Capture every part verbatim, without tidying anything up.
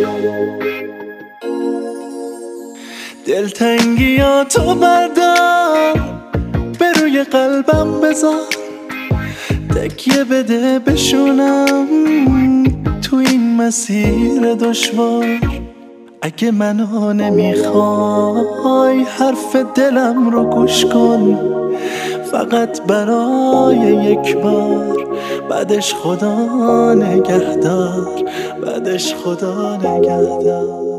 دلتنگیاتو بردار به روی قلبم بذار، تکیه بده بشونم تو این مسیر دشوار. اگه منو نمیخوای حرف دلم رو گوش کن، فقط برای یک بار. بعدش خدا نگهدار، بعدش خدا نگهدار.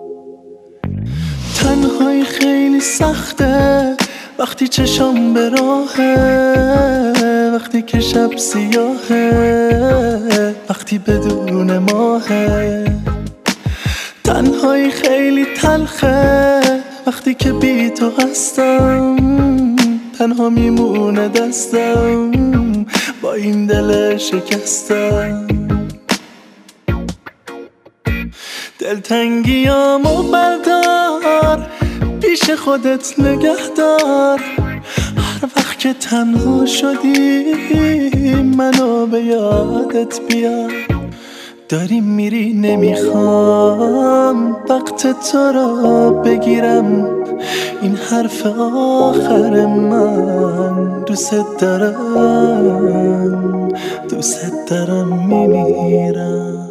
تنهایی خیلی سخته وقتی چشم به راهه، وقتی که شب سیاهه، وقتی بدون ماهه. تنهایی خیلی تلخه وقتی که بی تو هستم، تنها میمونه دستم با این دل شکستم. دلتنگیامو بردار پیش خودت نگهدار، هر وقت که تنها شدی منو به یادت بیار. داری میری نمیخوام وقت تو را بگیرم، این حرف آخر من. دوست دارم دوست دارم میمیرم.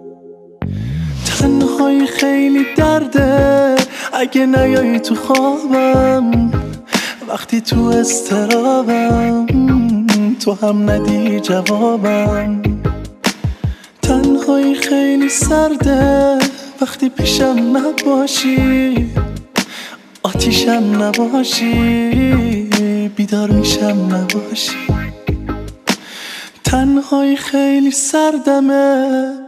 تنهایی خیلی درده اگه نیایی تو خوابم، وقتی تو استرابم تو هم ندی جوابم. تنهایی خیلی سرده وقتی پیشم نباشی، آتیشم نباشی، بیدار میشم نباشی. تنهایی خیلی سردمه